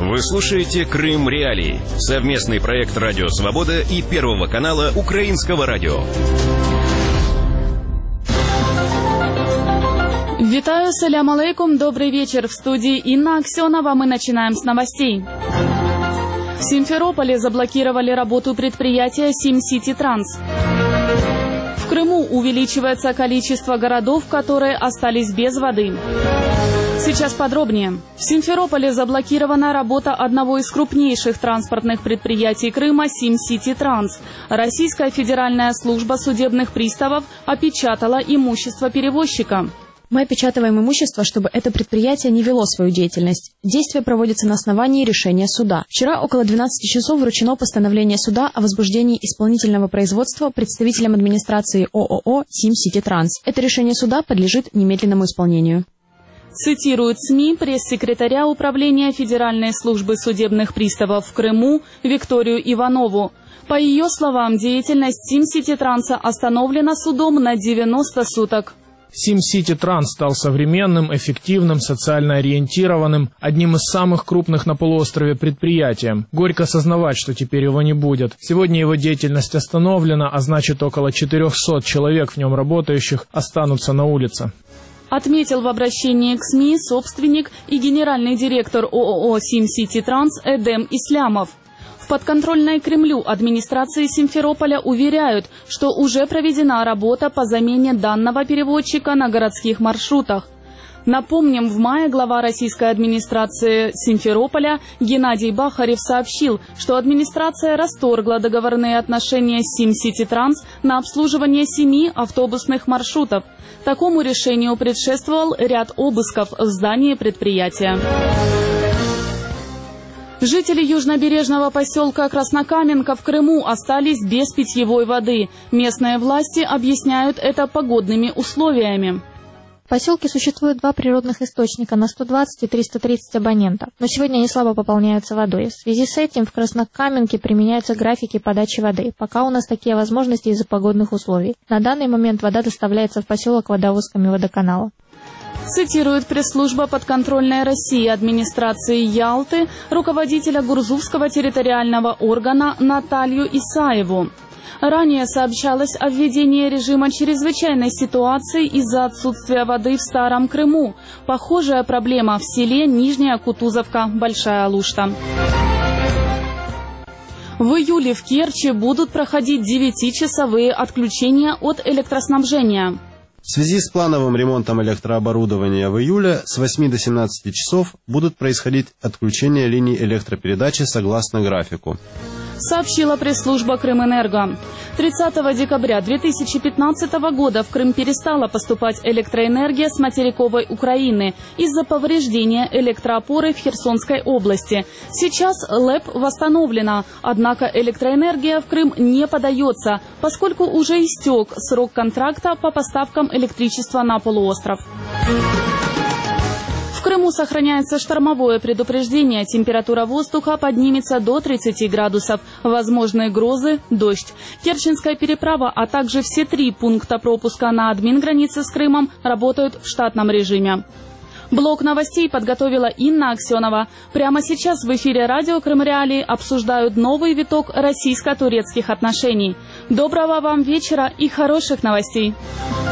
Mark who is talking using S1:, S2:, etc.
S1: Вы слушаете «Крым Реалии» — совместный проект «Радио Свобода» и Первого канала Украинского радио.
S2: Витаю, салям алейкум, добрый вечер. В студии Инна Аксенова. Мы начинаем с новостей. В Симферополе заблокировали работу предприятия SimCity Trans. В Крыму увеличивается количество городов, которые остались без воды. Сейчас подробнее. В Симферополе заблокирована работа одного из крупнейших транспортных предприятий Крыма SimCity Trans. Российская федеральная служба судебных приставов опечатала имущество перевозчика.
S3: Мы опечатываем имущество, чтобы это предприятие не вело свою деятельность. Действие проводится на основании решения суда. Вчера около 12 часов вручено постановление суда о возбуждении исполнительного производства представителям администрации ООО SimCity Trans. Это решение суда подлежит немедленному исполнению.
S2: Цитирует СМИ пресс-секретаря Управления Федеральной службы судебных приставов в Крыму Викторию Иванову. По ее словам, деятельность SimCity Trans остановлена судом на 90 суток.
S4: SimCity Trans стал современным, эффективным, социально ориентированным, одним из самых крупных на полуострове предприятием. Горько осознавать, что теперь его не будет. Сегодня его деятельность остановлена, а значит около 400 человек в нем работающих останутся на улице.
S2: Отметил в обращении к СМИ собственник и генеральный директор ООО SimCity Trans Эдем Ислямов. В подконтрольной Кремлю администрации Симферополя уверяют, что уже проведена работа по замене данного перевозчика на городских маршрутах. Напомним, в мае глава российской администрации Симферополя Геннадий Бахарев сообщил, что администрация расторгла договорные отношения с SimCity Trans на обслуживание 7 автобусных маршрутов. Такому решению предшествовал ряд обысков в здании предприятия. Жители южнобережного поселка Краснокаменка в Крыму остались без питьевой воды. Местные власти объясняют это погодными условиями.
S5: В поселке существует 2 природных источника на 120 и 330 абонентов, но сегодня они слабо пополняются водой. В связи с этим в Краснокаменке применяются графики подачи воды. Пока у нас такие возможности из-за погодных условий. На данный момент вода доставляется в поселок водовозками водоканала.
S2: Цитирует пресс-служба подконтрольной России администрации Ялты руководителя Гурзувского территориального органа Наталью Исаеву. Ранее сообщалось о введении режима чрезвычайной ситуации из-за отсутствия воды в Старом Крыму. Похожая проблема в селе Нижняя Кутузовка, Большая Лушта. В июле в Керчи будут проходить 9-часовые отключения от электроснабжения.
S6: В связи с плановым ремонтом электрооборудования в июле с 8 до 17 часов будут происходить отключения линий электропередачи согласно графику.
S2: Сообщила пресс-служба Крымэнерго. 30 декабря 2015 года в Крым перестала поступать электроэнергия с материковой Украины из-за повреждения электроопоры в Херсонской области. Сейчас ЛЭП восстановлена, однако электроэнергия в Крым не подается, поскольку уже истек срок контракта по поставкам электричества на полуостров. В Крыму сохраняется штормовое предупреждение. Температура воздуха поднимется до 30 градусов. Возможны грозы, дождь. Керченская переправа, а также все 3 пункта пропуска на админгранице с Крымом работают в штатном режиме. Блок новостей подготовила Инна Аксенова. Прямо сейчас в эфире радио «Крым Реалии» обсуждают новый виток российско-турецких отношений. Доброго вам вечера и хороших новостей!